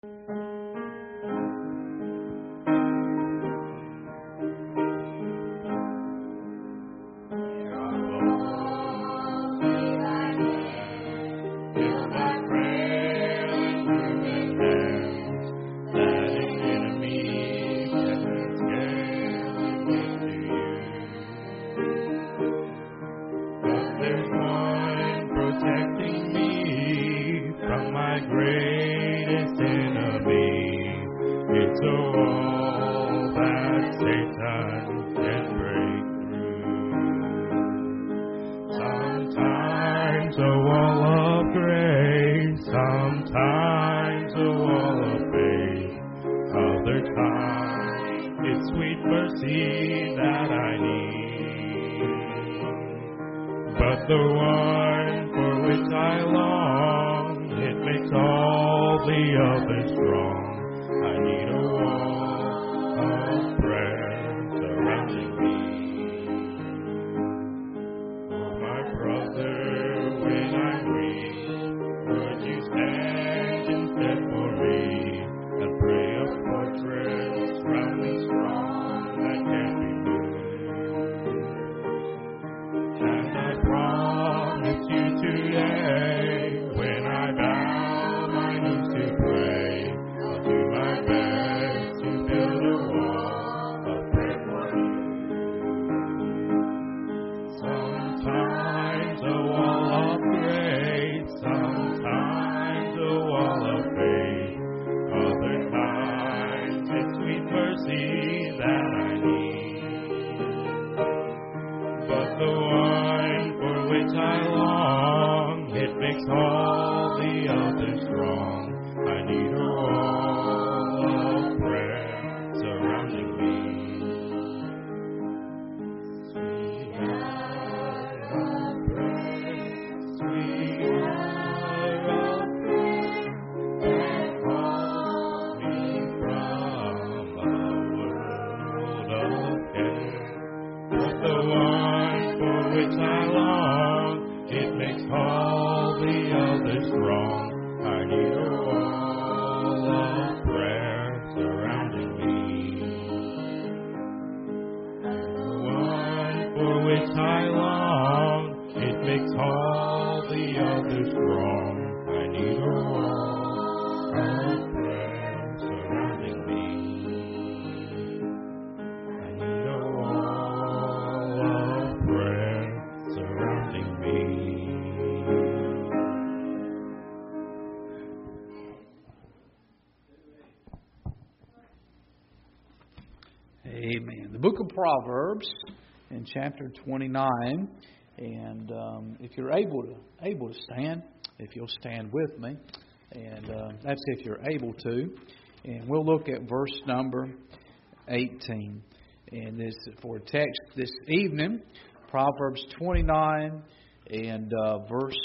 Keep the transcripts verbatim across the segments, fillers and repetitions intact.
Amen. The book of Proverbs in chapter twenty-nine. And um, if you're able to able to stand, if you'll stand with me. And uh, that's if you're able to. And we'll look at verse number eighteen. And this for text this evening, Proverbs twenty-nine and uh, verse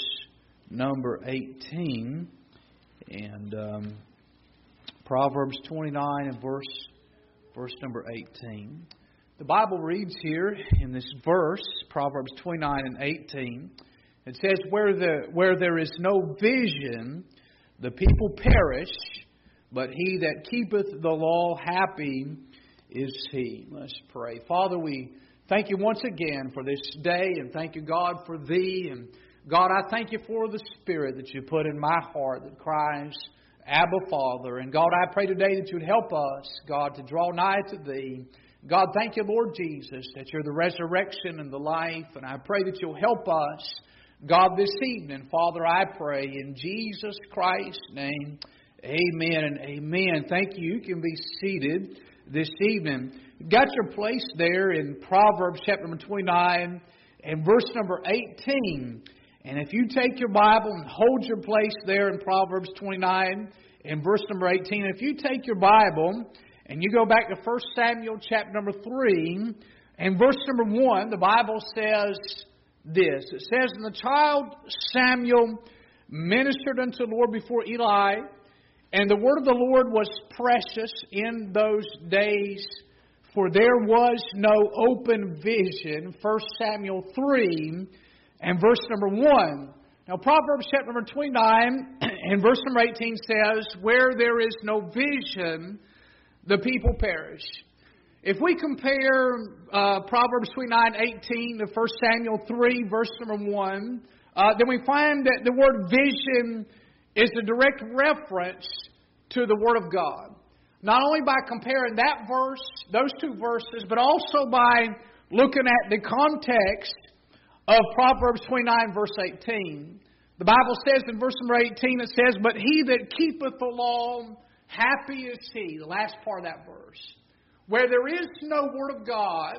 number eighteen. And um, Proverbs twenty-nine and verse verse number eighteen. The Bible reads here in this verse, Proverbs twenty-nine and eighteen. It says, "Where the where there is no vision, the people perish, but he that keepeth the law, happy is he." Let's pray. Father, we thank you once again for this day, and thank you, God, for Thee. And God, I thank you for the Spirit that you put in my heart that cries, "Abba, Father." And God, I pray today that you would help us, God, to draw nigh to Thee. God, thank you, Lord Jesus, that you're the resurrection and the life. And I pray that you'll help us, God, this evening. Father, I pray in Jesus Christ's name. Amen and amen. Thank you. You can be seated this evening. You've got your place there in Proverbs chapter number twenty-nine and verse number eighteen. And if you take your Bible and hold your place there in Proverbs twenty-nine and verse number eighteen, if you take your Bible and you go back to First Samuel chapter number three and verse number one, the Bible says this. It says, "And the child Samuel ministered unto the Lord before Eli, and the word of the Lord was precious in those days, for there was no open vision." First Samuel three and verse number one. Now, Proverbs chapter number twenty-nine and verse number eighteen says, where there is no vision, the people perish. If we compare uh, Proverbs twenty-nine eighteen to First Samuel three, verse number one, uh, then we find that the word vision is a direct reference to the Word of God. Not only by comparing that verse, those two verses, but also by looking at the context of Proverbs twenty-nine, verse eighteen. The Bible says in verse number eighteen, it says, but he that keepeth the law, happy is he. The last part of that verse. Where there is no Word of God,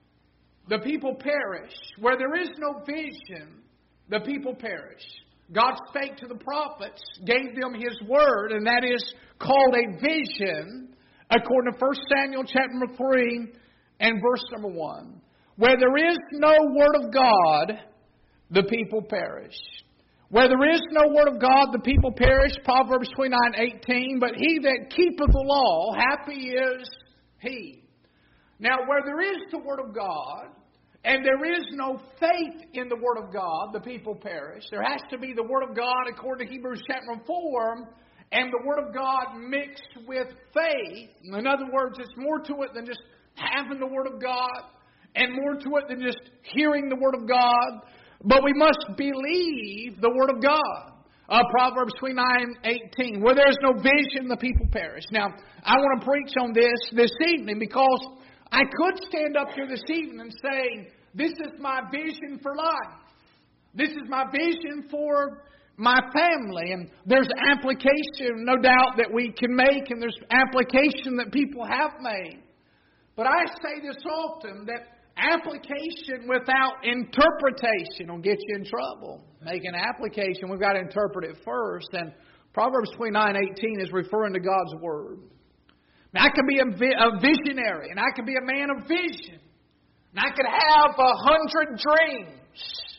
the people perish. Where there is no vision, the people perish. God spake to the prophets, gave them His Word, and that is called a vision, according to First Samuel chapter number three and verse number one. Where there is no Word of God, the people perish. Where there is no Word of God, the people perish. Proverbs twenty-nine eighteen. But he that keepeth the law, happy is he. Now, where there is the Word of God, and there is no faith in the Word of God, the people perish. There has to be the Word of God, according to Hebrews chapter four, and the Word of God mixed with faith. In other words, it's more to it than just having the Word of God, and more to it than just hearing the Word of God. But we must believe the Word of God. Uh, Proverbs twenty-nine eighteen. Where there is no vision, the people perish. Now, I want to preach on this this evening because I could stand up here this evening and say, this is my vision for life. This is my vision for my family. And there's application, no doubt, that we can make, and there's application that people have made. But I say this often, that application without interpretation will get you in trouble. Make an application, we've got to interpret it first. And Proverbs twenty-nine eighteen is referring to God's Word. Now, I could be a, vi- a visionary, and I could be a man of vision. And I could have a hundred dreams.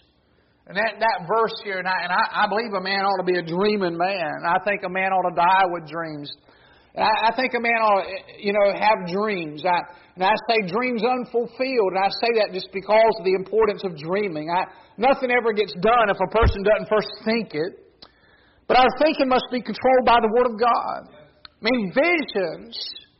And that, that verse here, and, I, and I, I believe a man ought to be a dreaming man. I think a man ought to die with dreams. I, I think a man ought to, you know, have dreams. I, and I say dreams unfulfilled, and I say that just because of the importance of dreaming. I, nothing ever gets done if a person doesn't first think it. But our thinking must be controlled by the Word of God. I mean, visions,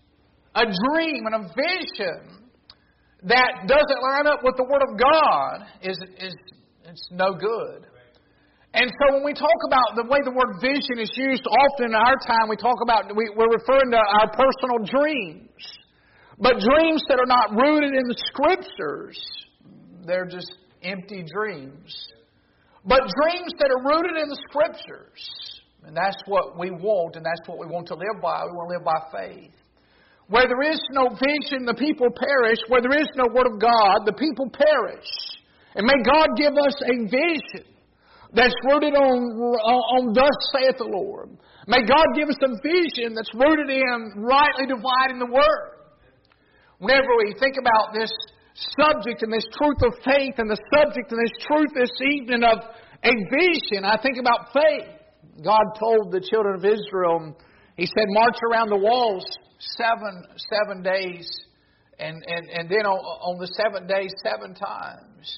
a dream and a vision that doesn't line up with the Word of God is is it's no good. And so when we talk about the way the word vision is used, often in our time we talk about, we, we're referring to our personal dreams. But dreams that are not rooted in the Scriptures, they're just empty dreams. But dreams that are rooted in the Scriptures, and that's what we want, and that's what we want to live by. We want to live by faith. Where there is no vision, the people perish. Where there is no Word of God, the people perish. And may God give us a vision that's rooted on, on, on thus saith the Lord. May God give us a vision that's rooted in rightly dividing the Word. Whenever we think about this subject and this truth of faith and the subject and this truth this evening of a vision, I think about faith. God told the children of Israel, He said, march around the walls seven seven days, and, and, and then on, on the seventh day, seven times.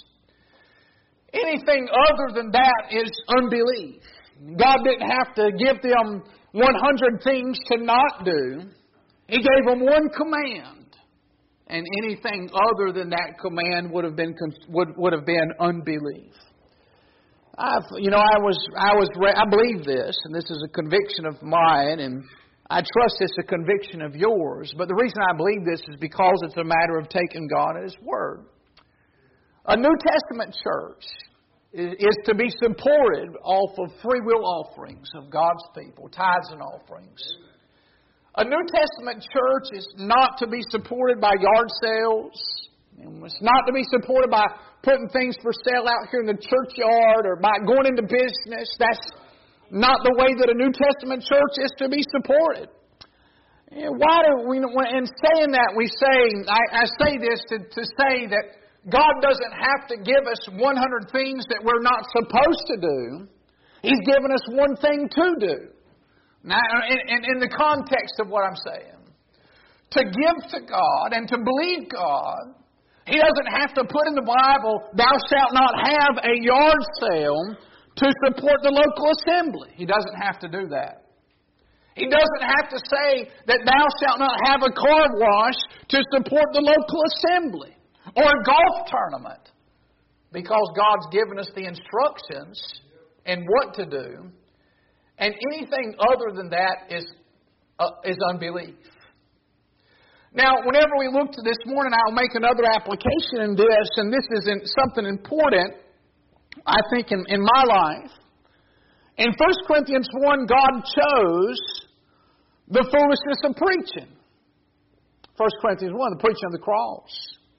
Anything other than that is unbelief. God didn't have to give them one hundred things to not do. He gave them one command. And anything other than that command would have been would, would have been unbelief. I've, you know, I was, I was, I believe this, and this is a conviction of mine, and I trust it's a conviction of yours. But the reason I believe this is because it's a matter of taking God at His Word. A New Testament church is to be supported off of free will offerings of God's people, tithes and offerings. A New Testament church is not to be supported by yard sales. It's not to be supported by putting things for sale out here in the churchyard or by going into business. That's not the way that a New Testament church is to be supported. And why do we? In saying that, we say I, I say this to, to say that God doesn't have to give us one hundred things that we're not supposed to do. He's given us one thing to do. Now, in, in, in the context of what I'm saying, to give to God and to believe God, He doesn't have to put in the Bible, thou shalt not have a yard sale to support the local assembly. He doesn't have to do that. He doesn't have to say that thou shalt not have a car wash to support the local assembly or a golf tournament, because God's given us the instructions and what to do. And anything other than that is uh, is unbelief. Now, whenever we look to this morning, I'll make another application in this, and this is in something important, I think, in, in my life. In First Corinthians one, God chose the foolishness of preaching. First Corinthians one, the preaching of the cross.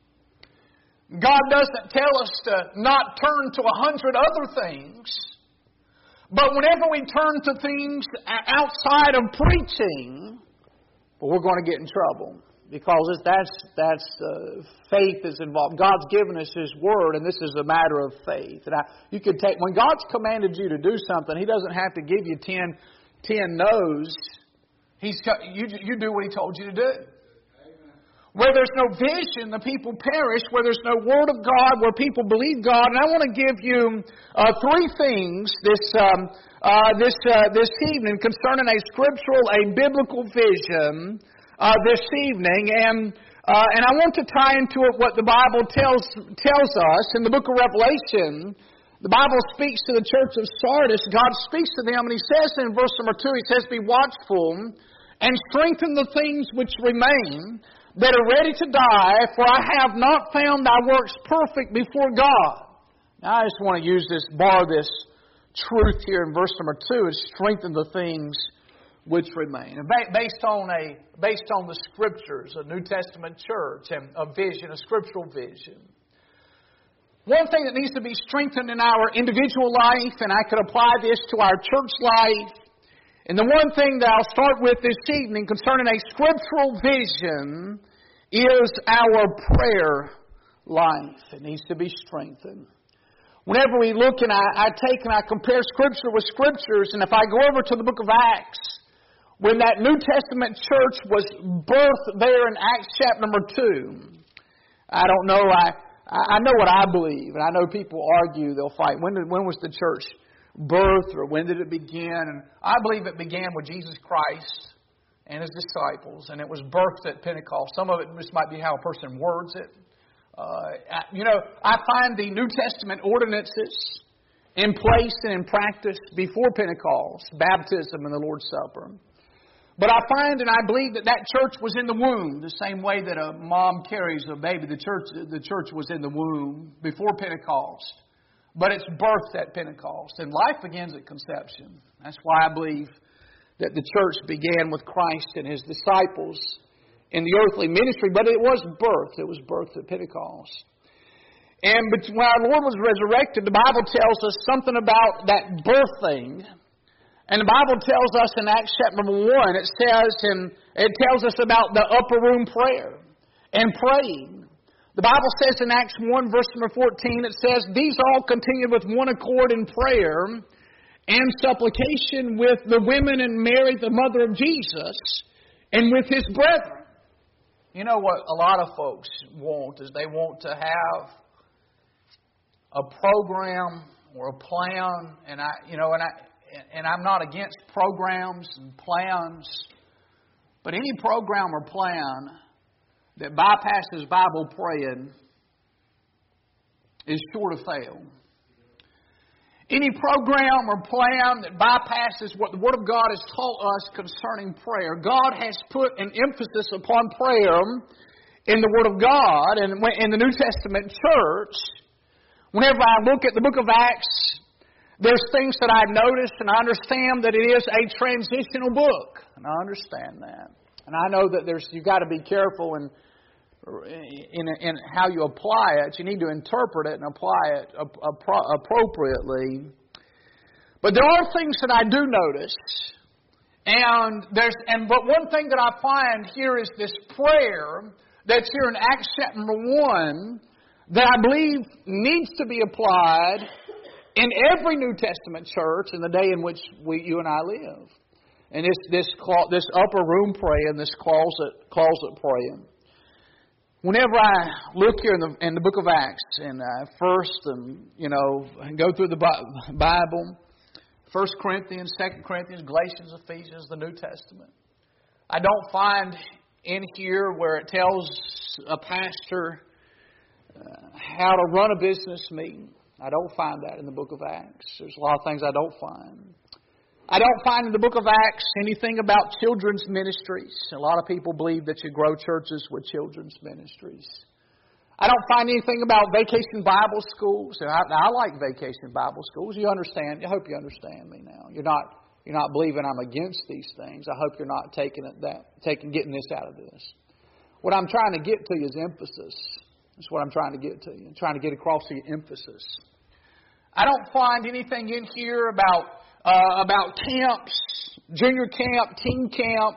God doesn't tell us to not turn to a hundred other things. But whenever we turn to things outside of preaching, well, we're going to get in trouble. Because that's, that's uh, faith is involved. God's given us His Word, and this is a matter of faith. And I, you could take, when God's commanded you to do something, He doesn't have to give you ten, ten no's. He's, you, you do what He told you to do. Where there's no vision, the people perish. Where there's no Word of God, where people believe God. And I want to give you uh, three things this um, uh, this uh, this evening concerning a scriptural, a biblical vision uh, this evening, and uh, and I want to tie into it what the Bible tells tells us in the book of Revelation. The Bible speaks to the church of Sardis. God speaks to them, and He says in verse number two, He says, "Be watchful and strengthen the things which remain that are ready to die, for I have not found thy works perfect before God." Now I just want to use this, borrow this truth here in verse number two, is strengthen the things which remain. And based on a based on the Scriptures, a New Testament church, and a vision, a scriptural vision. One thing that needs to be strengthened in our individual life, and I could apply this to our church life, and the one thing that I'll start with this evening concerning a scriptural vision is our prayer life. It needs to be strengthened. Whenever we look and I, I take and I compare Scripture with Scriptures, and if I go over to the book of Acts, when that New Testament church was birthed there in Acts chapter number two, I don't know, I, I know what I believe, and I know people argue, they'll fight. When did, when was the church birthed, or when did it begin? And I believe it began with Jesus Christ and His disciples, and it was birthed at Pentecost. Some of it just might be how a person words it. Uh, you know, I find the New Testament ordinances in place and in practice before Pentecost, baptism and the Lord's Supper. But I find and I believe that that church was in the womb, the same way that a mom carries a baby. The church, the church was in the womb before Pentecost. But it's birthed at Pentecost. And life begins at conception. That's why I believe that the church began with Christ and His disciples in the earthly ministry. But it was birthed. It was birthed at Pentecost. And when our Lord was resurrected, the Bible tells us something about that birthing. And the Bible tells us in Acts chapter number one, it says, and it tells us about the upper room prayer and praying. The Bible says in Acts one, verse number fourteen, it says, "These all continued with one accord in prayer and supplication with the women and Mary, the mother of Jesus, and with His brethren." You know what a lot of folks want is they want to have a program or a plan, and I, you know, and I. And I'm not against programs and plans, but any program or plan that bypasses Bible praying is sure to fail. Any program or plan that bypasses what the Word of God has taught us concerning prayer. God has put an emphasis upon prayer in the Word of God, and in the New Testament church. Whenever I look at the book of Acts, there's things that I've noticed, and I understand that it is a transitional book. And I understand that. And I know that there's you've got to be careful in, in, in how you apply it. You need to interpret it and apply it appropriately. But there are things that I do notice. And there's and but one thing that I find here is this prayer that's here in Acts chapter one that I believe needs to be applied in every New Testament church in the day in which we, you and I live. And this this this upper room praying, this closet closet praying. Whenever I look here in the in the book of Acts, and I first, um, you know, go through the Bible, First Corinthians, Second Corinthians, Galatians, Ephesians, the New Testament, I don't find in here where it tells a pastor uh, how to run a business meeting. I don't find that in the book of Acts. There's a lot of things I don't find. I don't find in the book of Acts anything about children's ministries. A lot of people believe that you grow churches with children's ministries. I don't find anything about vacation Bible schools. I, I like vacation Bible schools. You understand? I hope you understand me now. You're not you're not believing I'm against these things. I hope you're not taking it that taking getting this out of this. What I'm trying to get to you is emphasis. That's what I'm trying to get to you. I'm trying to get across to you emphasis. I don't find anything in here about Uh, about camps, junior camp, teen camp.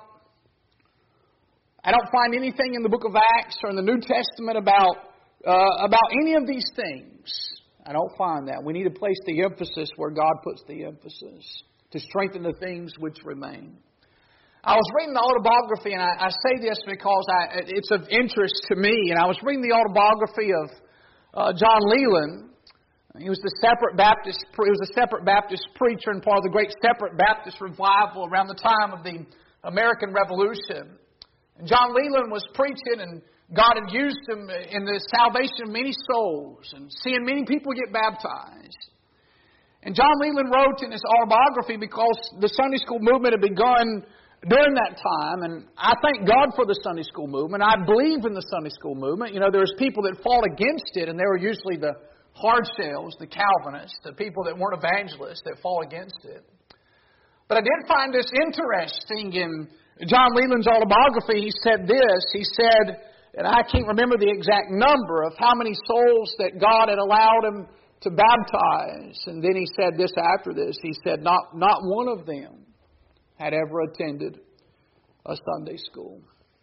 I don't find anything in the book of Acts or in the New Testament about uh, about any of these things. I don't find that. We need to place the emphasis where God puts the emphasis to strengthen the things which remain. I was reading the autobiography, and I, I say this because I, it's of interest to me, and I was reading the autobiography of uh, John Leland. He was the separate Baptist. He was a separate Baptist preacher and part of the great separate Baptist revival around the time of the American Revolution. And John Leland was preaching, and God had used him in the salvation of many souls and seeing many people get baptized. And John Leland wrote in his autobiography because the Sunday school movement had begun during that time, and I thank God for the Sunday school movement. I believe in the Sunday school movement. You know, there's people that fought against it, and they were usually the hard shells, the Calvinists, the people that weren't evangelists that fought against it. But I did find this interesting in John Leland's autobiography. He said this, he said, and I can't remember the exact number of how many souls that God had allowed him to baptize. And then he said this after this, he said, not, not one of them had ever attended a Sunday school.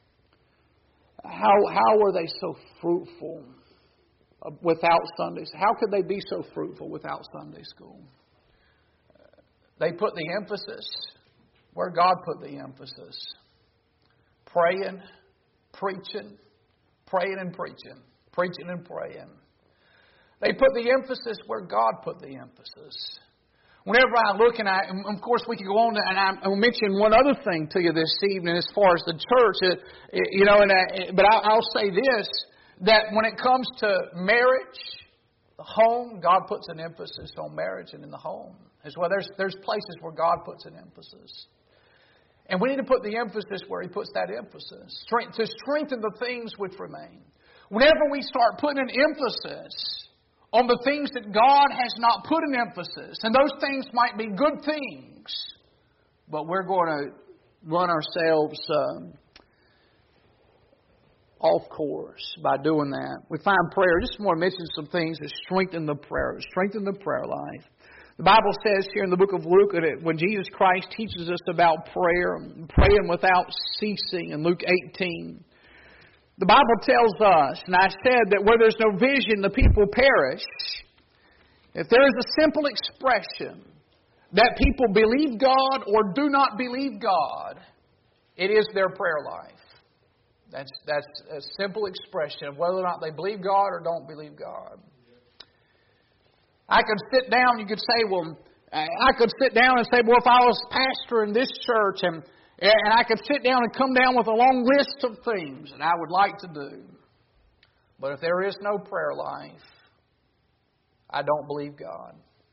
How, how were they so fruitful without Sundays? How could they be so fruitful without Sunday school? They put the emphasis where God put the emphasis. Praying, preaching, praying and preaching, preaching and praying. They put the emphasis where God put the emphasis. Whenever I look, and I, and of course we can go on, to, and I, I'll mention one other thing to you this evening as far as the church. It, it, you know, and I, but I, I'll say this, that when it comes to marriage, the home, God puts an emphasis on marriage and in the home as well. There's, there's places where God puts an emphasis. And we need to put the emphasis where He puts that emphasis, to strengthen the things which remain. Whenever we start putting an emphasis on the things that God has not put an emphasis, and those things might be good things, but we're going to run ourselves Um, off course by doing that. We find prayer. I just want to mention some things that strengthen the prayer, strengthen the prayer life. The Bible says here in the book of Luke that when Jesus Christ teaches us about prayer, praying without ceasing in Luke eighteen, the Bible tells us, and I said that where there's no vision, the people perish. If there is a simple expression that people believe God or do not believe God, it is their prayer life. That's that's a simple expression of whether or not they believe God or don't believe God. I could sit down, you could say, well, I could sit down and say, well, if I was pastor in this church, and, and I could sit down and come down with a long list of things that I would like to do. But if there is no prayer life, I don't believe God.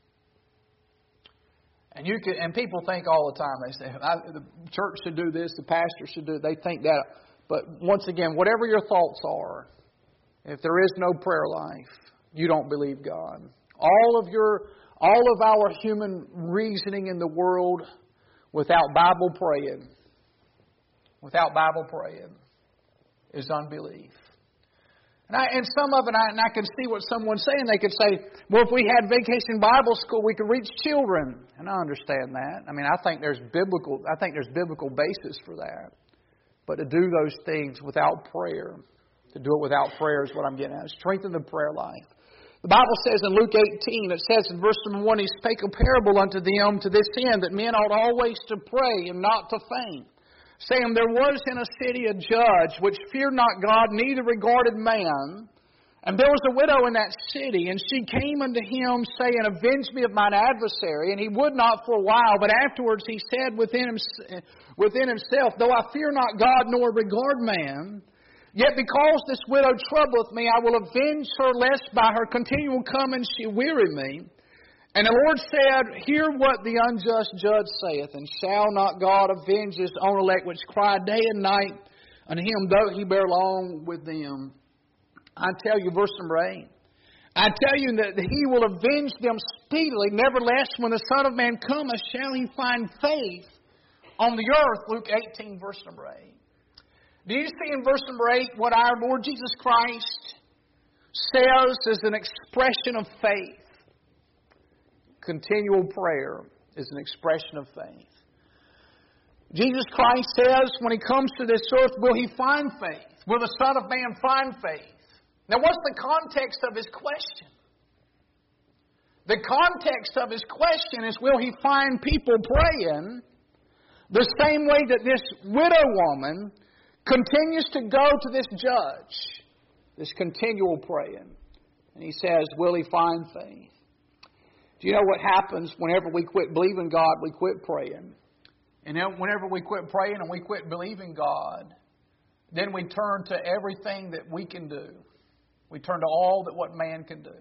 And you can, and people think all the time, they say, the church should do this, the pastor should do it. They think that. But once again, whatever your thoughts are, if there is no prayer life, you don't believe God. All of your, all of our human reasoning in the world, without Bible praying, without Bible praying, is unbelief. And, I, and some of it, I, and I can see what someone's saying. They could say, well, if we had Vacation Bible School, we could reach children. And I understand that. I mean, I think there's biblical, I think there's biblical basis for that. But to do those things without prayer, to do it without prayer is what I'm getting at. Strengthen the prayer life. The Bible says in Luke eighteen, it says in verse number one, He spake a parable unto them to this end, that men ought always to pray and not to faint. saying, There was in a city a judge which feared not God, neither regarded man. And there was a widow in that city, and she came unto him, saying, Avenge me of mine adversary. And he would not for a while, but afterwards he said within, him, within himself, Though I fear not God, nor regard man, yet because this widow troubleth me, I will avenge her, lest by her continual coming she weary me. And the Lord said, Hear what the unjust judge saith, and shall not God avenge his own elect, which cry day and night unto him, though he bear long with them? I tell you, verse number eight, I tell you that he will avenge them speedily. Nevertheless, when the Son of Man cometh, shall he find faith on the earth? Luke eighteen, verse number eight. Do you see in verse number eight what our Lord Jesus Christ says is an expression of faith? Continual prayer is an expression of faith. Jesus Christ says when He comes to this earth, will He find faith? Will the Son of Man find faith? Now, what's the context of His question? The context of His question is, will He find people praying the same way that this widow woman continues to go to this judge, this continual praying? And He says, will He find faith? Do you know what happens whenever we quit believing God, we quit praying? And whenever we quit praying and we quit believing God, then we turn to everything that we can do. We turn to all that what man can do.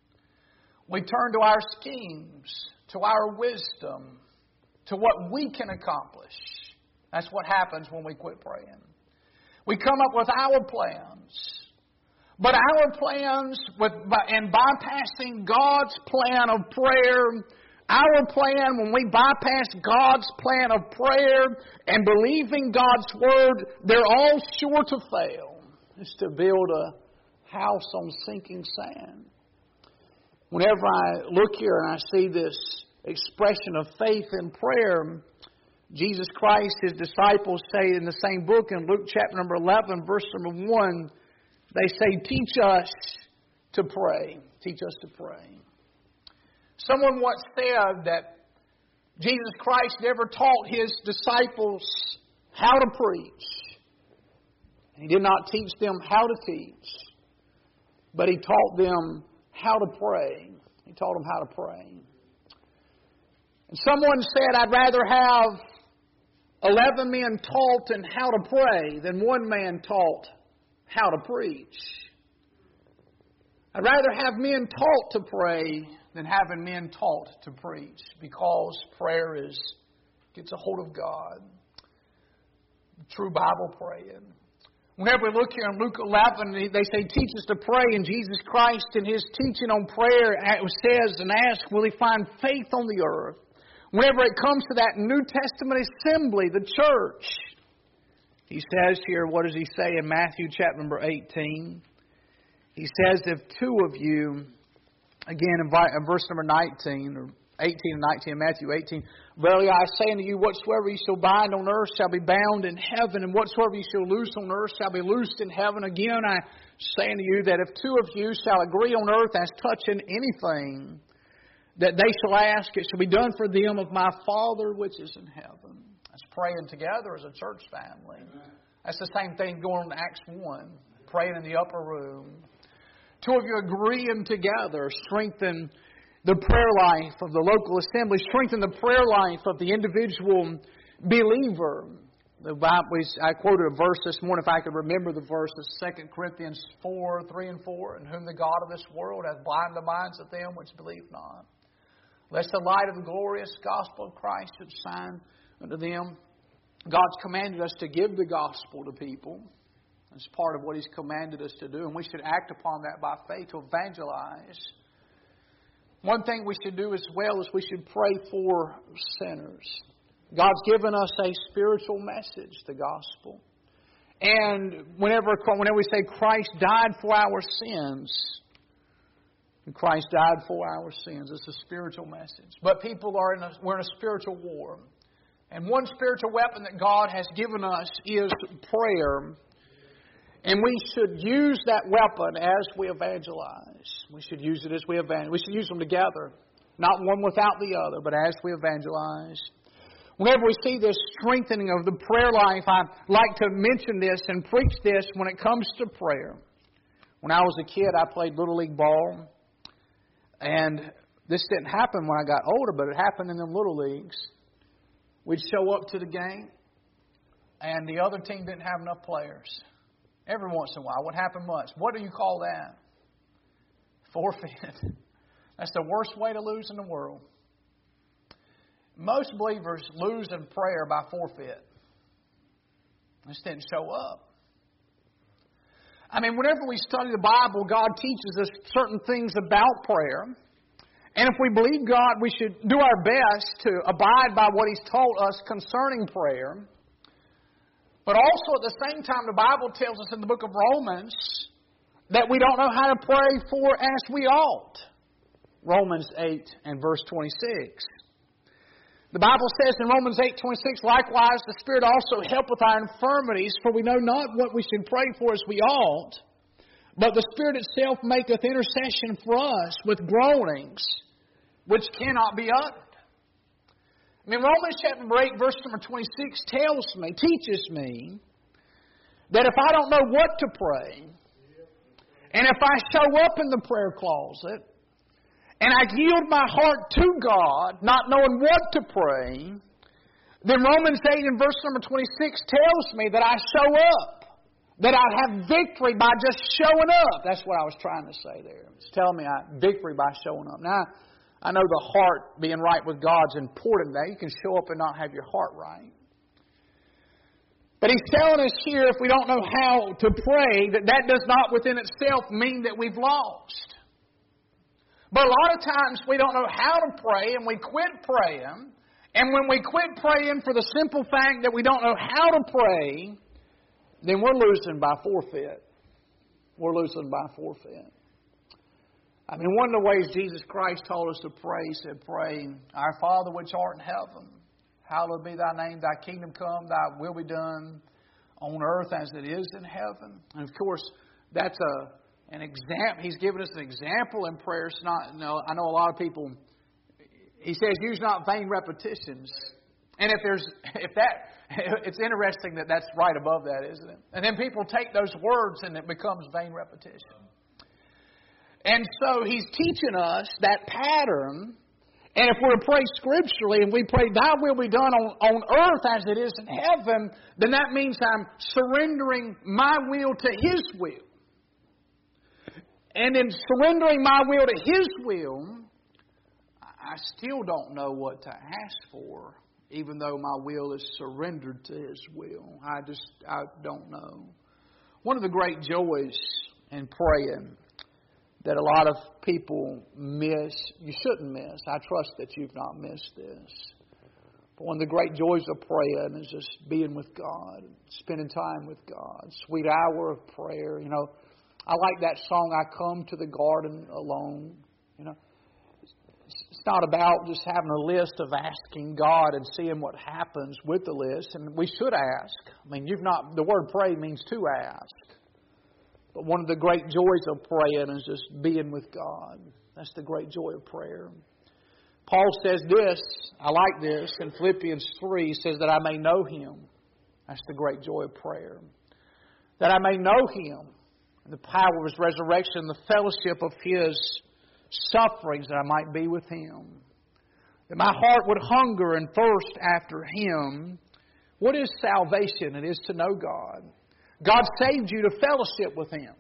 We turn to our schemes, to our wisdom, to what we can accomplish. That's what happens when we quit praying. We come up with our plans. But our plans, with, and bypassing God's plan of prayer, our plan, when we bypass God's plan of prayer and believing God's Word, they're all sure to fail. It's to build a house on sinking sand. Whenever I look here and I see this expression of faith in prayer, Jesus Christ, His disciples say in the same book in Luke chapter number eleven, verse number one, they say, teach us to pray. Teach us to pray. Someone once said that Jesus Christ never taught His disciples how to preach. He did not teach them how to teach. But He taught them how to pray. He taught them how to pray. And someone said, I'd rather have eleven men taught in how to pray than one man taught how to preach. I'd rather have men taught to pray than having men taught to preach, because prayer is gets a hold of God. True Bible praying. Whenever we look here in Luke eleven, they say, teach us to pray. And Jesus Christ, in His teaching on prayer, says and asks, will He find faith on the earth? Whenever it comes to that New Testament assembly, the church, He says here, what does He say in Matthew chapter number eighteen? He says, if two of you, again in verse number nineteen, or eighteen and nineteen, Matthew eighteen, verily I say unto you, whatsoever you shall bind on earth shall be bound in heaven, and whatsoever you shall loose on earth shall be loosed in heaven. Again I say unto you, that if two of you shall agree on earth as touching anything that they shall ask, it shall be done for them of my Father which is in heaven. That's praying together as a church family. That's the same thing going on in Acts one, praying in the upper room. Two of you agreeing together, strengthen the prayer life of the local assembly, strengthen the prayer life of the individual believer. The Bible, I quoted a verse this morning, if I could remember the verse, it's Second Corinthians four, three and four, in whom the God of this world hath blinded the minds of them which believe not, lest the light of the glorious gospel of Christ should shine unto them. God's commanded us to give the gospel to people. That's part of what He's commanded us to do, and we should act upon that by faith to evangelize. One thing we should do as well is we should pray for sinners. God's given us a spiritual message, the gospel. And whenever, whenever we say Christ died for our sins, Christ died for our sins, it's a spiritual message. But people are in a, we're in a spiritual war. And one spiritual weapon that God has given us is prayer. And we should use that weapon as we evangelize. We should use it as we evangelize. We should use them together. Not one without the other, but as we evangelize. Whenever we see this strengthening of the prayer life, I like to mention this and preach this when it comes to prayer. When I was a kid, I played Little League ball. And this didn't happen when I got older, but it happened in them Little Leagues. We'd show up to the game, and the other team didn't have enough players. Every once in a while. What happened much? What do you call that? Forfeit. That's the worst way to lose in the world. Most believers lose in prayer by forfeit. They just didn't show up. I mean, whenever we study the Bible, God teaches us certain things about prayer. And if we believe God, we should do our best to abide by what He's told us concerning prayer. But also at the same time, the Bible tells us in the book of Romans that we don't know how to pray for as we ought. Romans eight and verse twenty-six. The Bible says in Romans eight twenty-six, likewise the Spirit also helpeth our infirmities, for we know not what we should pray for as we ought, but the Spirit itself maketh intercession for us with groanings which cannot be uttered. I mean, Romans chapter eight, verse number twenty-six tells me, teaches me, that if I don't know what to pray, and if I show up in the prayer closet, and I yield my heart to God, not knowing what to pray, then Romans eight and verse number twenty-six tells me that I show up, that I have victory by just showing up. That's what I was trying to say there. It's telling me I victory by showing up. Now, I know the heart being right with God's important. That you can show up and not have your heart right. But He's telling us here, if we don't know how to pray, that that does not within itself mean that we've lost. But a lot of times we don't know how to pray and we quit praying. And when we quit praying for the simple fact that we don't know how to pray, then we're losing by forfeit. We're losing by forfeit. I mean, one of the ways Jesus Christ taught us to pray, He said, pray, Our Father which art in heaven, hallowed be Thy name, Thy kingdom come, Thy will be done on earth as it is in heaven. And of course, that's a An example. He's given us an example in prayer. It's not, you know, I know a lot of people. He says, "Use not vain repetitions." And if there's, if that, it's interesting that that's right above that, isn't it? And then people take those words and it becomes vain repetition. And so He's teaching us that pattern. And if we're to pray scripturally and we pray, Thy will be done on, on earth as it is in heaven, then that means I'm surrendering my will to His will. And in surrendering my will to His will, I still don't know what to ask for, even though my will is surrendered to His will. I just, I don't know. One of the great joys in praying that a lot of people miss, you shouldn't miss. I trust that you've not missed this. But one of the great joys of praying is just being with God, spending time with God, sweet hour of prayer, you know. I like that song, I Come to the Garden Alone. You know, it's not about just having a list of asking God and seeing what happens with the list. And we should ask. I mean, you've not, the word pray means to ask. But one of the great joys of praying is just being with God. That's the great joy of prayer. Paul says this, I like this, in Philippians three, he says that I may know Him. That's the great joy of prayer. That I may know Him. The power of His resurrection, the fellowship of His sufferings, that I might be with Him. That my heart would hunger and thirst after Him. What is salvation? It is to know God. God saved you to fellowship with Him.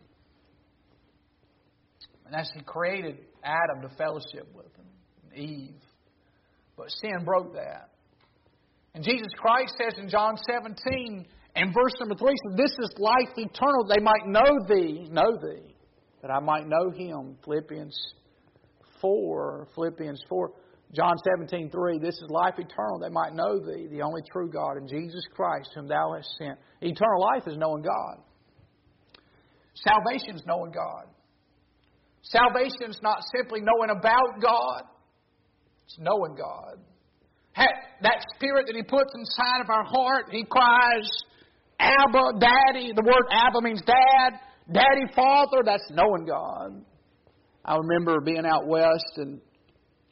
And that's He created Adam to fellowship with Him, and Eve. But sin broke that. And Jesus Christ says in John seventeen, and verse number three says, this is life eternal, they might know Thee, know Thee, that I might know Him. Philippians four, Philippians four, John seventeen, three, this is life eternal, they might know Thee, the only true God, and Jesus Christ, whom Thou hast sent. Eternal life is knowing God. Salvation is knowing God. Salvation is not simply knowing about God, it's knowing God. That Spirit that He puts inside of our heart, He cries, Abba, Daddy. The word Abba means Dad. Daddy, Father, that's knowing God. I remember being out west and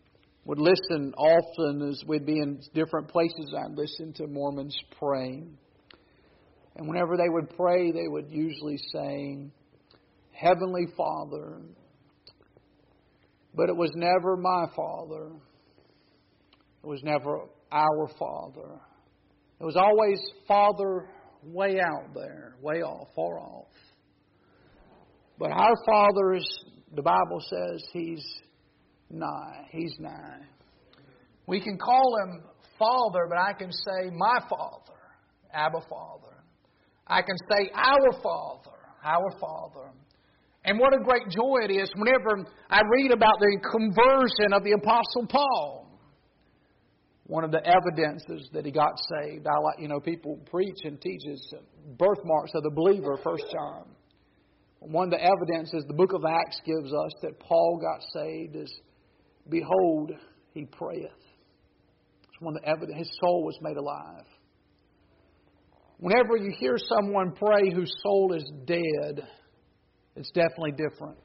would listen often as we'd be in different places. I'd listen to Mormons praying. And whenever they would pray, they would usually say, Heavenly Father. But it was never my Father. It was never our Father. It was always Father way out there, way off, far off. But our Father is, the Bible says, He's nigh. He's nigh. We can call Him Father, but I can say my Father, Abba Father. I can say our Father, our Father. And what a great joy it is whenever I read about the conversion of the Apostle Paul. One of the evidences that he got saved. I like, you know, people preach and teach his birthmarks of the believer, First John. One of the evidences the book of Acts gives us that Paul got saved is, behold, he prayeth. It's one of the evidence. His soul was made alive. Whenever you hear someone pray whose soul is dead, it's definitely different.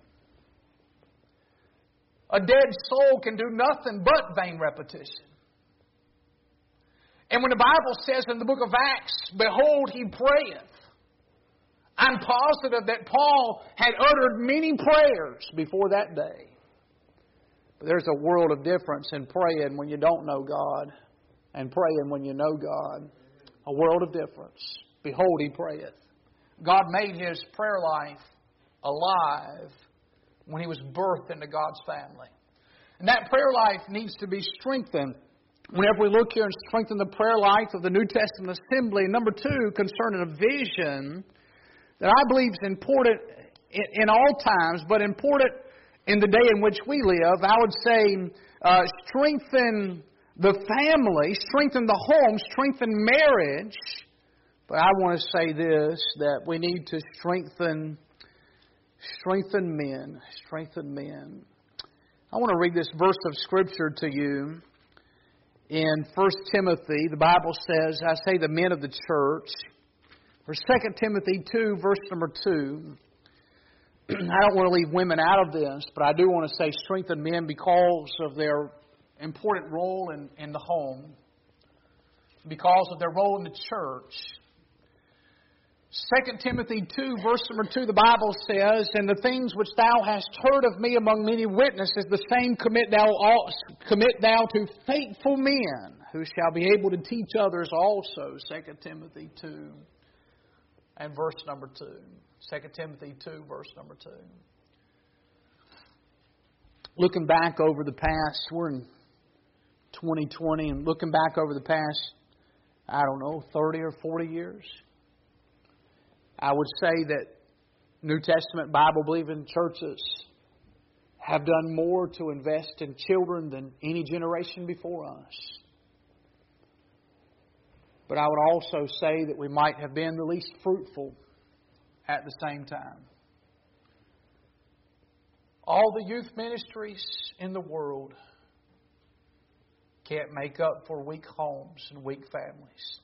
A dead soul can do nothing but vain repetition. And when the Bible says in the book of Acts, behold, he prayeth, I'm positive that Paul had uttered many prayers before that day. But there's a world of difference in praying when you don't know God and praying when you know God. A world of difference. Behold, he prayeth. God made his prayer life alive when he was birthed into God's family. And that prayer life needs to be strengthened. Whenever we look here and strengthen the prayer life of the New Testament assembly. Number two, concerning a vision that I believe is important in, in all times, but important in the day in which we live. I would say uh, strengthen the family, strengthen the home, strengthen marriage. But I want to say this, that we need to strengthen, strengthen men, strengthen men. I want to read this verse of Scripture to you. In First Timothy, the Bible says, I say the men of the church. Or Second Timothy two, verse number two. I don't want to leave women out of this, but I do want to say strengthen men because of their important role in, in the home, because of their role in the church. Second Timothy two, verse number two, the Bible says, and the things which thou hast heard of me among many witnesses, the same commit thou, commit thou to faithful men, who shall be able to teach others also. Second Timothy two and verse number two. Second Timothy two, verse number two. Looking back over the past, we're in twenty twenty, and looking back over the past, I don't know, thirty or forty years, I would say that New Testament Bible-believing churches have done more to invest in children than any generation before us. But I would also say that we might have been the least fruitful at the same time. All the youth ministries in the world can't make up for weak homes and weak families.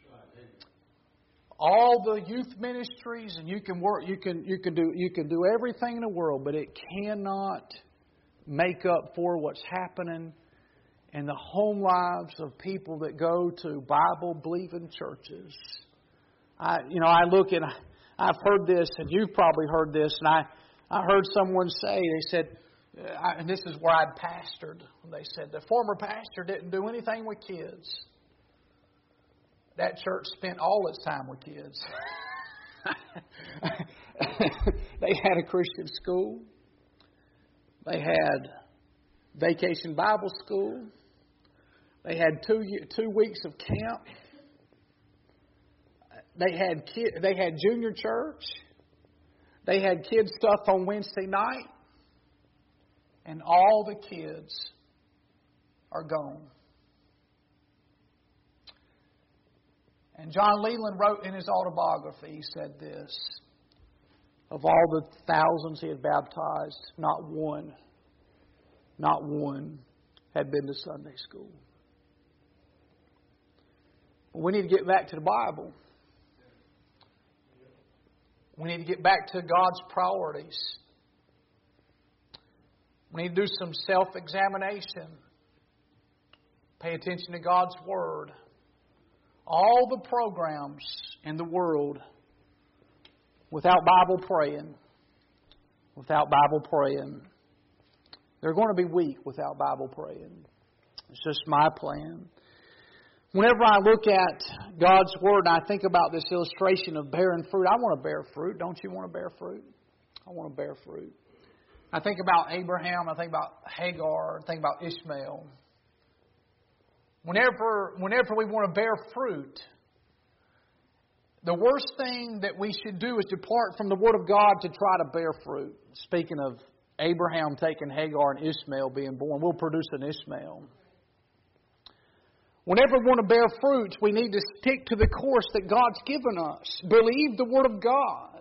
All the youth ministries, and you can work, you can you can do you can do everything in the world, but it cannot make up for what's happening in the home lives of people that go to Bible-believing churches. I you know I look and I've heard this, and you've probably heard this, and I I heard someone say, they said, I, and this is where I'd pastored. They said the former pastor didn't do anything with kids. That church spent all its time with kids. They had a Christian school. They had vacation Bible school. They had two two weeks of camp. They had kid, they had junior church. They had kids stuff on Wednesday night. And all the kids are gone. And John Leland wrote in his autobiography, he said this, of all the thousands he had baptized, not one, not one had been to Sunday school. We need to get back to the Bible. We need to get back to God's priorities. We need to do some self-examination Pay attention to God's Word. All the programs in the world, without Bible praying, without Bible praying, they're going to be weak without Bible praying. It's just my plan. Whenever I look at God's Word and I think about this illustration of bearing fruit, I want to bear fruit. Don't you want to bear fruit? I want to bear fruit. I think about Abraham, I think about Hagar, I think about Ishmael. Whenever, whenever we want to bear fruit, the worst thing that we should do is depart from the Word of God to try to bear fruit. Speaking of Abraham taking Hagar and Ishmael being born, we'll produce an Ishmael. Whenever we want to bear fruit, we need to stick to the course that God's given us. Believe the Word of God.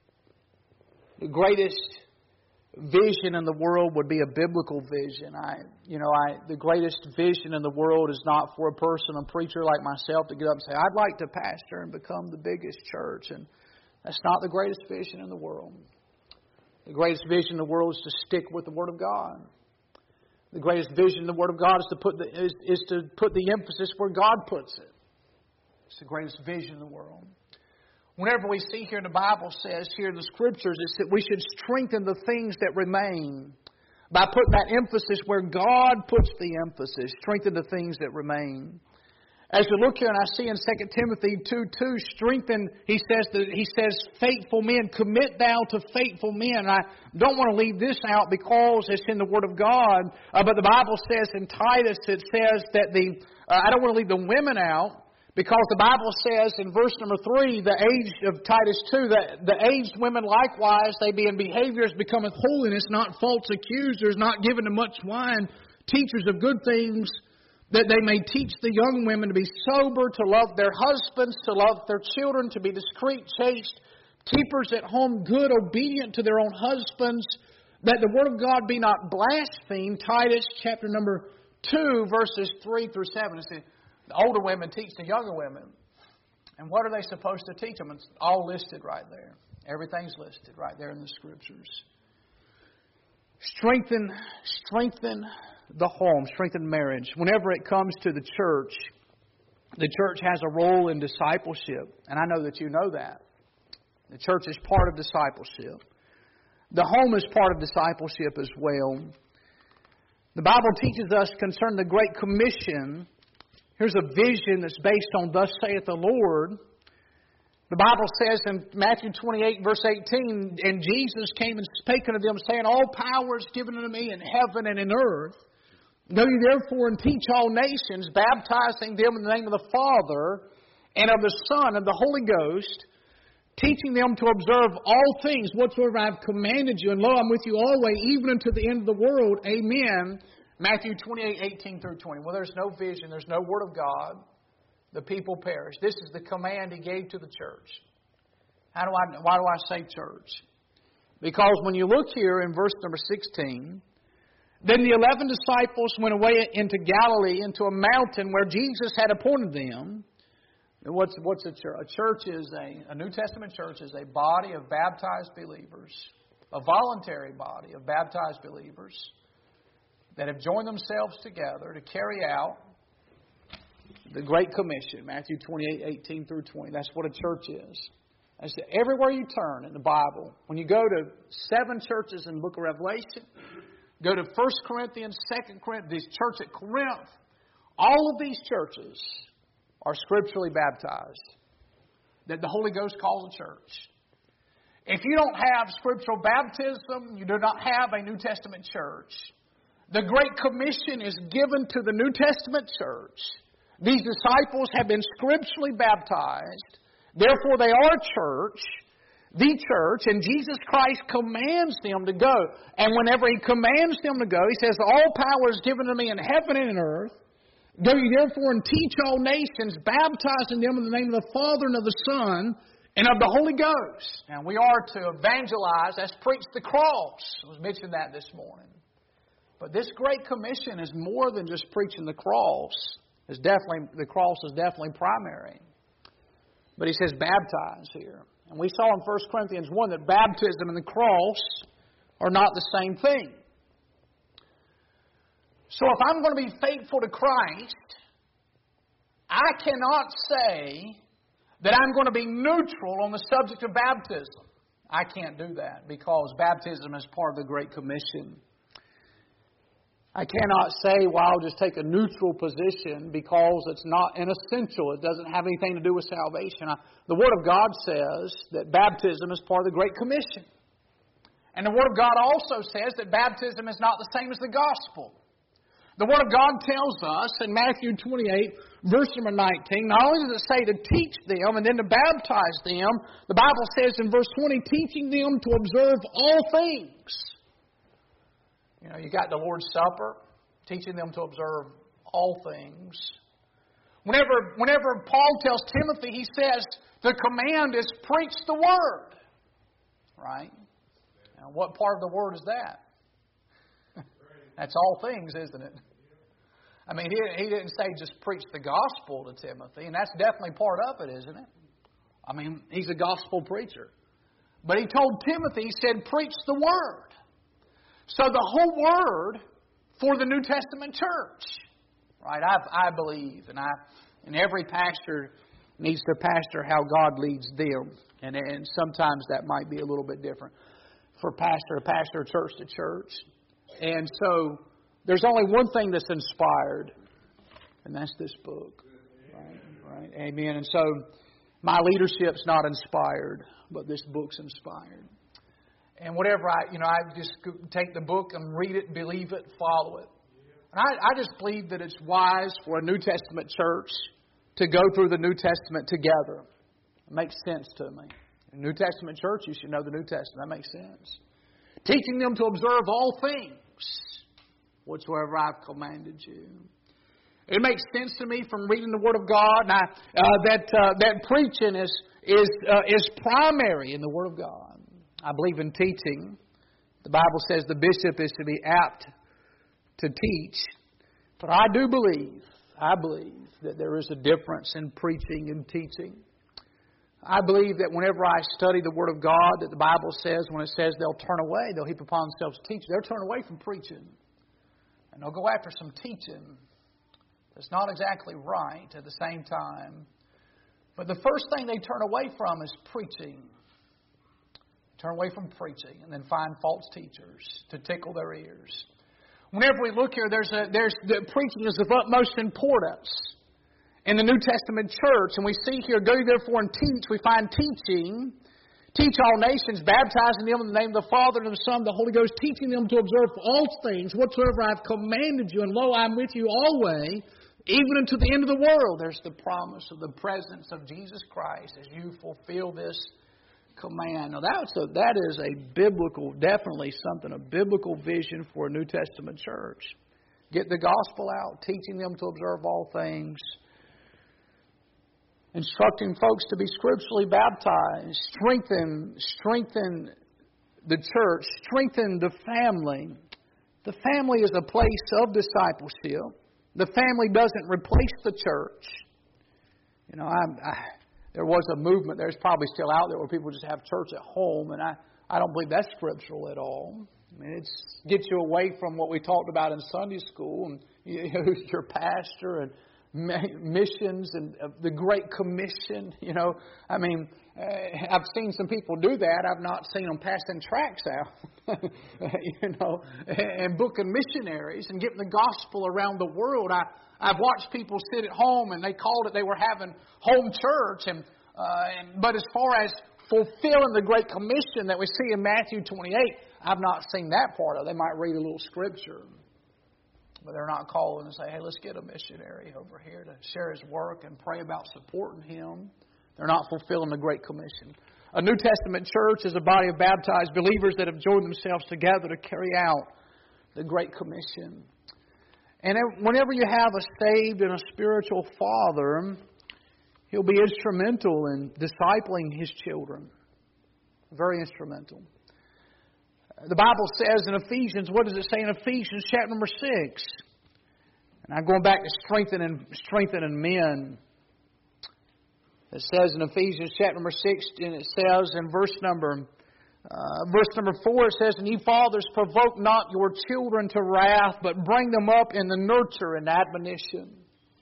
The greatest vision in the world would be a biblical vision. I, you know, I the greatest vision in the world is not for a person, a preacher like myself, to get up and say, "I'd like to pastor and become the biggest church." And that's not the greatest vision in the world. The greatest vision in the world is to stick with the Word of God. The greatest vision in the Word of God is to put the is, is to put the emphasis where God puts it. It's the greatest vision in the world. Whenever we see here in the Bible says here in the Scriptures, it's that we should strengthen the things that remain by putting that emphasis where God puts the emphasis. Strengthen the things that remain. As we look here, and I see in Second Timothy two two, strengthen, he says, that, he says, faithful men, commit thou to faithful men. And I don't want to leave this out because it's in the Word of God, uh, but the Bible says in Titus, it says that the, uh, I don't want to leave the women out, because the Bible says in verse number three, the age of Titus two, that the aged women likewise, they be in behaviors becometh holiness, not false accusers, not given to much wine, teachers of good things, that they may teach the young women to be sober, to love their husbands, to love their children, to be discreet, chaste, keepers at home, good, obedient to their own husbands, that the word of God be not blasphemed. Titus chapter number two, verses three through seven. It says, the older women teach the younger women. And what are they supposed to teach them? It's all listed right there. Everything's listed right there in the Scriptures. Strengthen, strengthen the home, strengthen marriage. Whenever it comes to the church, the church has a role in discipleship. And I know that you know that. The church is part of discipleship. The home is part of discipleship as well. The Bible teaches us concerning the Great Commission. Here's a vision that's based on thus saith the Lord. The Bible says in Matthew twenty-eight, verse eighteen, and Jesus came and spake unto them, saying, all power is given unto me in heaven and in earth. Go ye therefore and teach all nations, baptizing them in the name of the Father and of the Son and the Holy Ghost, teaching them to observe all things whatsoever I have commanded you. And lo, I'm with you always, even unto the end of the world. Amen. Matthew twenty-eight, eighteen through twenty. Well, there's no vision. There's no Word of God. The people perish. This is the command He gave to the church. How do I? Why do I say church? Because when you look here in verse number sixteen, then the eleven disciples went away into Galilee, into a mountain where Jesus had appointed them. And what's what's a church? A church is a a New Testament church is a body of baptized believers, a voluntary body of baptized believers that have joined themselves together to carry out the Great Commission, Matthew twenty-eight, eighteen through twenty. That's what a church is. That's everywhere you turn in the Bible. When you go to seven churches in the book of Revelation, go to First Corinthians, Second Corinthians, church at Corinth, all of these churches are scripturally baptized, that the Holy Ghost calls a church. If you don't have scriptural baptism, you do not have a New Testament church. The Great Commission is given to the New Testament church. These disciples have been scripturally baptized. Therefore, they are church, the church, and Jesus Christ commands them to go. And whenever He commands them to go, He says, all power is given to me in heaven and in earth. Go ye therefore and teach all nations, baptizing them in the name of the Father and of the Son and of the Holy Ghost. Now, we are to evangelize. That's preach the cross. I was mentioning that this morning. But this Great Commission is more than just preaching the cross. It's definitely, the cross is definitely primary. But He says baptize here. And we saw in First Corinthians one that baptism and the cross are not the same thing. So if I'm going to be faithful to Christ, I cannot say that I'm going to be neutral on the subject of baptism. I can't do that because baptism is part of the Great Commission. I cannot say, well, I'll just take a neutral position because it's not an essential. It doesn't have anything to do with salvation. I, the Word of God says that baptism is part of the Great Commission. And the Word of God also says that baptism is not the same as the gospel. The Word of God tells us in Matthew twenty-eight, verse number nineteen, not only does it say to teach them and then to baptize them, the Bible says in verse twenty, teaching them to observe all things. You know, you got the Lord's Supper, teaching them to observe all things. Whenever, whenever Paul tells Timothy, he says, the command is preach the Word. Right? Now, what part of the Word is that? That's all things, isn't it? I mean, he, he didn't say just preach the gospel to Timothy, and that's definitely part of it, isn't it? I mean, he's a gospel preacher. But he told Timothy, he said, preach the Word. So the whole Word for the New Testament church, right? I, I believe, and I, and every pastor needs to pastor how God leads them, and and sometimes that might be a little bit different for pastor to pastor, church to church. And so there's only one thing that's inspired, and that's this book, right? Right? Amen. And so my leadership's not inspired, but this book's inspired. And whatever I, you know, I just take the book and read it, believe it, follow it. And I, I just believe that it's wise for a New Testament church to go through the New Testament together. It makes sense to me. In New Testament church, you should know the New Testament. That makes sense. Teaching them to observe all things whatsoever I've commanded you. It makes sense to me from reading the Word of God and I, uh, that uh, that preaching is is uh, is primary in the Word of God. I believe in teaching. The Bible says the bishop is to be apt to teach, but I do believe, I believe that there is a difference in preaching and teaching. I believe that whenever I study the Word of God, that the Bible says when it says they'll turn away, they'll heap upon themselves teaching. They'll turn away from preaching. And they'll go after some teaching that's not exactly right at the same time. But the first thing they turn away from is preaching. Turn away from preaching and then find false teachers to tickle their ears. Whenever we look here, there's a, there's the preaching is of utmost importance in the New Testament church. And we see here, go therefore and teach. We find teaching. Teach all nations, baptizing them in the name of the Father and of the Son and the Holy Ghost, teaching them to observe all things whatsoever I have commanded you. And lo, I am with you always, even unto the end of the world. There's the promise of the presence of Jesus Christ as you fulfill this command. Now that's a, that is a biblical, definitely something, a biblical vision for a New Testament church. Get the gospel out, teaching them to observe all things. Instructing folks to be scripturally baptized, strengthen, strengthen the church, strengthen the family. The family is a place of discipleship. The family doesn't replace the church. You know, I, I, there was a movement, there's probably still out there where people just have church at home, and I, I don't believe that's scriptural at all. I mean, it gets you away from what we talked about in Sunday school, and you know, who's your pastor, and missions and the Great Commission. You know, I mean, I've seen some people do that. I've not seen them passing tracts out, you know, and booking missionaries and getting the gospel around the world. I, I've watched people sit at home and they called it, they were having home church. And, uh, and but as far as fulfilling the Great Commission that we see in Matthew twenty-eight, I've not seen that part of it. They might read a little scripture, but they're not calling and say, hey, let's get a missionary over here to share his work and pray about supporting him. They're not fulfilling the Great Commission. A New Testament church is a body of baptized believers that have joined themselves together to carry out the Great Commission. And whenever you have a saved and a spiritual father, he'll be instrumental in discipling his children. Very instrumental. The Bible says in Ephesians, what does it say in Ephesians chapter number six? And I'm going back to strengthening, strengthening men. It says in Ephesians chapter number six, and it says in verse number uh, verse number four, it says, and ye fathers, provoke not your children to wrath, but bring them up in the nurture and admonition.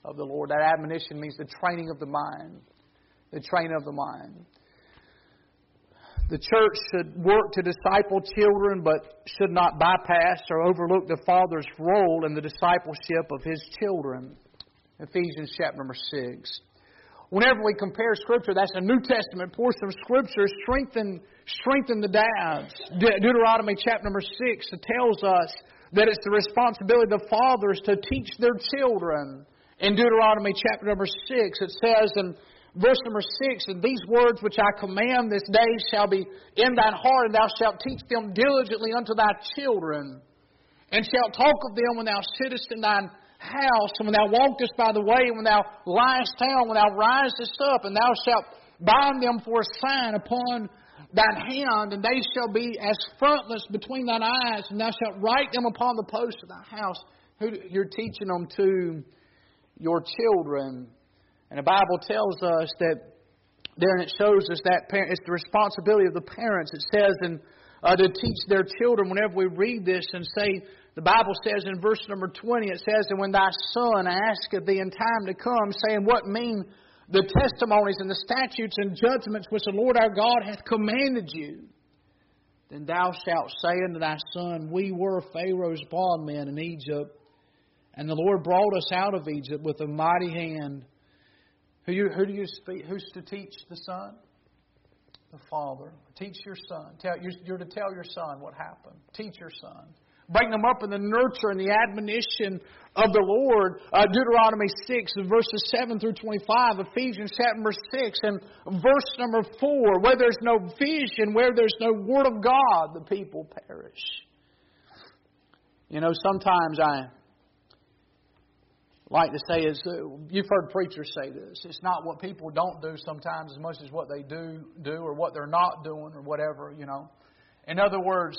of the Lord. That admonition means the training of the mind. The training of the mind. The church should work to disciple children, but should not bypass or overlook the Father's role in the discipleship of His children. Ephesians chapter number six. Whenever we compare Scripture, that's a New Testament portion of Scripture, strengthen, strengthen the dads. De- Deuteronomy chapter number six tells us that it's the responsibility of the fathers to teach their children. In Deuteronomy chapter number six, it says in verse number six, "And these words which I command this day shall be in thine heart, and thou shalt teach them diligently unto thy children, and shalt talk of them when thou sittest in thine house, and when thou walkest by the way, and when thou liest down, when thou risest up, and thou shalt bind them for a sign upon thine hand, and they shall be as frontlets between thine eyes, and thou shalt write them upon the posts of thy house." Who you're teaching them to your children. And the Bible tells us that there, and it shows us that it's the responsibility of the parents. It says in, uh, to teach their children. Whenever we read this and say, the Bible says in verse number twenty, it says, "And when thy son asketh thee in time to come, saying, What mean the testimonies and the statutes and judgments which the Lord our God hath commanded you? Then thou shalt say unto thy son, We were Pharaoh's bondmen in Egypt, and the Lord brought us out of Egypt with a mighty hand." Who, you, who do you speak? Who's to teach the son? The father. Teach your son. Tell, you're, you're to tell your son what happened. Teach your son. Bring them up in the nurture and the admonition of the Lord. Uh, Deuteronomy six, verses seven through twenty-five. Ephesians chapter number six and verse number four. Where there's no vision, where there's no word of God, the people perish. You know, sometimes I like to say is, uh, you've heard preachers say this, it's not what people don't do sometimes as much as what they do do or what they're not doing or whatever, you know. In other words,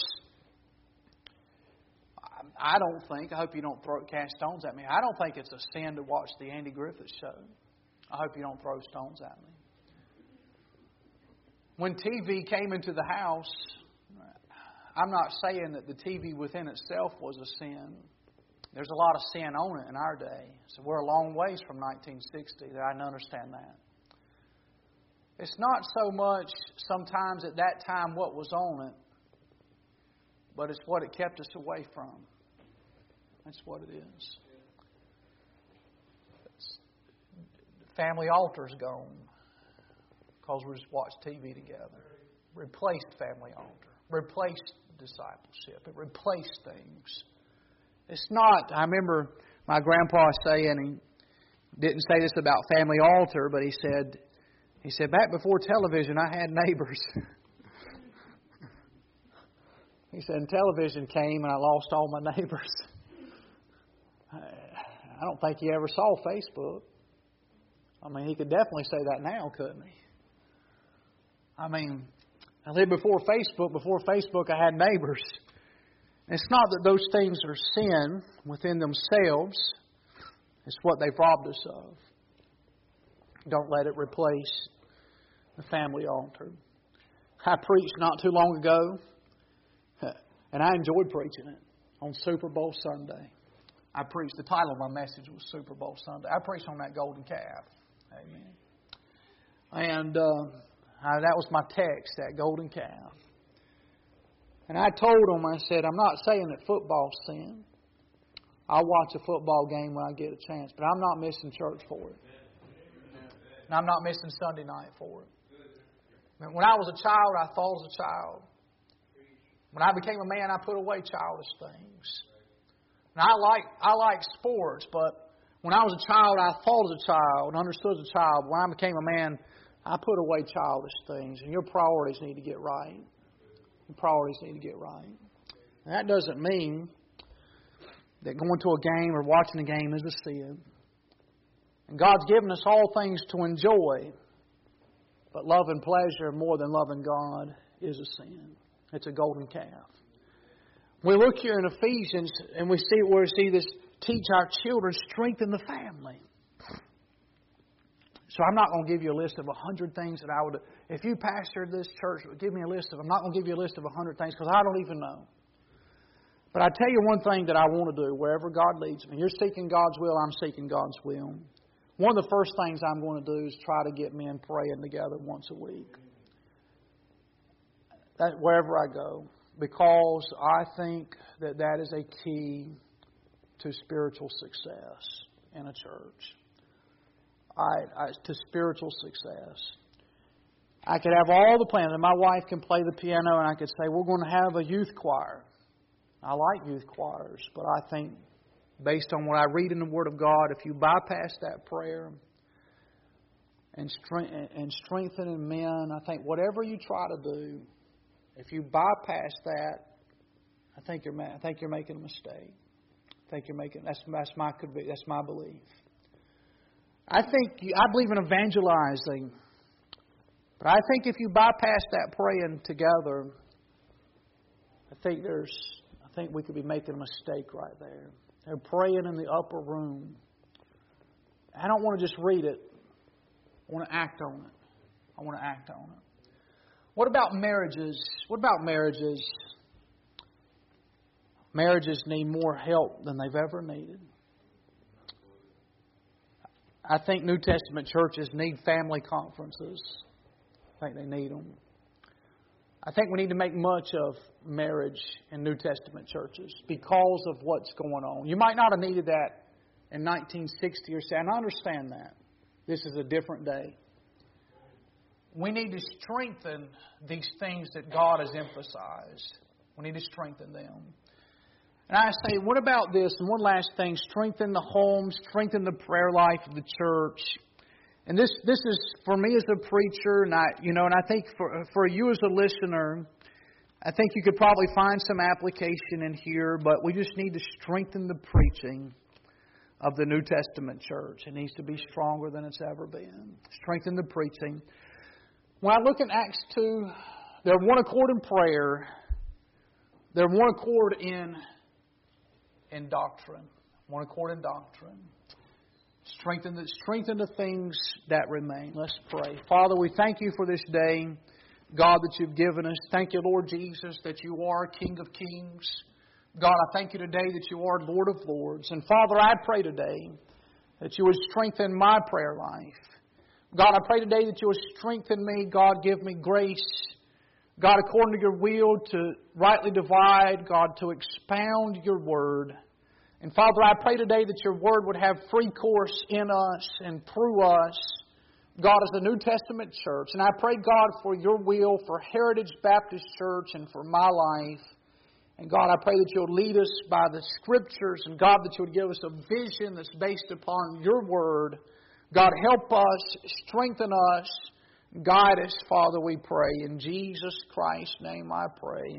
I don't think, I hope you don't throw cast stones at me, I don't think it's a sin to watch the Andy Griffith Show. I hope you don't throw stones at me. When T V came into the house, I'm not saying that the T V within itself was a sin. There's a lot of sin on it in our day. So we're a long ways from nineteen sixty. I can understand that. It's not so much sometimes at that time what was on it, but it's what it kept us away from. That's what it is. It's, family altar's gone because we just watch T V together. Replaced family altar. Replaced discipleship. It replaced things. It's not, I remember my grandpa saying, he didn't say this about family altar, but he said, he said, back before television, I had neighbors. He said, and television came and I lost all my neighbors. I don't think he ever saw Facebook. I mean, he could definitely say that now, couldn't he? I mean, I lived before Facebook. Before Facebook, I had neighbors. It's not that those things are sin within themselves. It's what they've robbed us of. Don't let it replace the family altar. I preached not too long ago, and I enjoyed preaching it, on Super Bowl Sunday. I preached, the title of my message was Super Bowl Sunday. I preached on that golden calf. Amen. And uh, I, that was my text, that golden calf. And I told them, I said, I'm not saying that football's sin. I'll watch a football game when I get a chance, but I'm not missing church for it. And I'm not missing Sunday night for it. When I was a child, I thought as a child. When I became a man, I put away childish things. And I like I like sports, but when I was a child, I thought as a child and understood as a child. When I became a man, I put away childish things. And your priorities need to get right. Your priorities need to get right. And that doesn't mean that going to a game or watching a game is a sin. And God's given us all things to enjoy. But love and pleasure more than loving God is a sin. It's a golden calf. We look here in Ephesians and we see where we see this, teach our children, strengthen the family. So I'm not going to give you a list of a hundred things that I would. If you pastored this church, give me a list of. I'm not going to give you a list of a hundred things because I don't even know. But I tell you one thing that I want to do wherever God leads me. You're seeking God's will. I'm seeking God's will. one of the first things I'm going to do is try to get men praying together once a week. That, wherever I go. Because I think that that is a key to spiritual success in a church. I, I, to spiritual success. I could have all the plans, and my wife can play the piano, and I could say, we're going to have a youth choir. I like youth choirs, but I think based on what I read in the Word of God, if you bypass that prayer and, strength, and strengthening men, I think whatever you try to do, if you bypass that, I think you're I think you're making a mistake. I think you're making that's that's my could be that's my belief. I think you, I believe in evangelizing, but I think if you bypass that praying together, I think there's I think we could be making a mistake right there. They're praying in the upper room. I don't want to just read it. I want to act on it. I want to act on it. What about marriages? What about marriages? Marriages need more help than they've ever needed. I think New Testament churches need family conferences. I think they need them. I think we need to make much of marriage in New Testament churches because of what's going on. You might not have needed that in nineteen sixty or so, and I understand that. This is a different day. We need to strengthen these things that God has emphasized. We need to strengthen them. And I say, what about this? And one last thing, strengthen the home, strengthen the prayer life of the church. And this this is for me as a preacher, and I you know, and I think for for you as a listener, I think you could probably find some application in here, but we just need to strengthen the preaching of the New Testament church. It needs to be stronger than it's ever been. Strengthen the preaching. When I look at Acts two, they're one accord in prayer. They're one accord in, in doctrine. One accord in doctrine. Strengthen the, strengthen the things that remain. Let's pray. Father, we thank you for this day, God, that you've given us. Thank you, Lord Jesus, that you are King of Kings. God, I thank you today that you are Lord of Lords. And Father, I pray today that you would strengthen my prayer life. God, I pray today that you would strengthen me. God, give me grace. God, according to your will, to rightly divide. God, to expound your word. And Father, I pray today that your word would have free course in us and through us. God, as the New Testament church. And I pray, God, for your will for Heritage Baptist Church and for my life. And God, I pray that you'll lead us by the Scriptures. And God, that you would give us a vision that's based upon your word. God, help us, strengthen us, guide us, Father, we pray. In Jesus Christ's name I pray.